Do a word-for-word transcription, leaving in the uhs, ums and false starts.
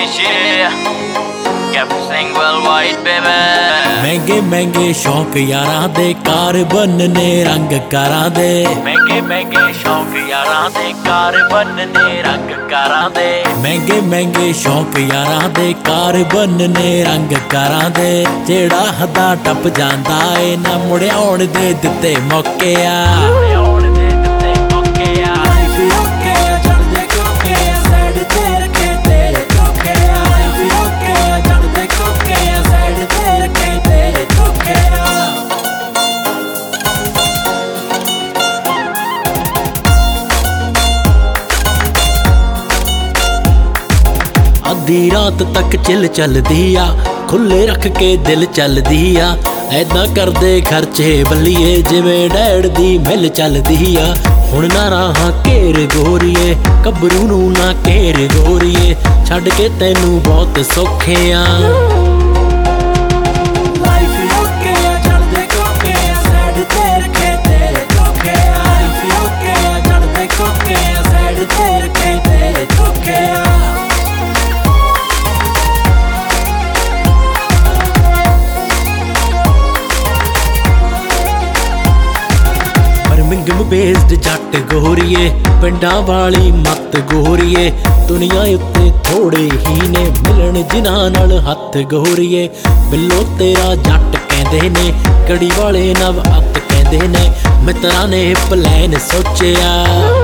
महंगे महंगे शौक यारां दे कार बनने रंग कारां दे महंगे महंगे शौक यारां दे कार बनने रंग कारां दे महंगे महंगे शौक यारां दे कार बनने रंग कारां दे जेड़ा हदा टप जांदा ए ना मुड़े आउण दे दित्ते मौके आ आधी रात तक चिल चलदी आ खुले रख के दिल चलदी आ ऐदां करदे खर्चे बल्लीए जिवें डैड दी मिल चलदी आ हुण ना राहां घेर गोरीए कबरू नूं ना घेर गोरीए छड्ड के तैनूं बहुत सौखे आ मिंगम बेस्ड जट गोरीए पिंडां वाली मत गोरीए दुनिया उत्ते थोड़े ही ने मिलन जिन्हां नाल हथ गोरीए बिल्लो तेरा जट कहंदे ने कड़ी वाले नव अत कहंदे ने मित्रां ने प्लैन सोचिया।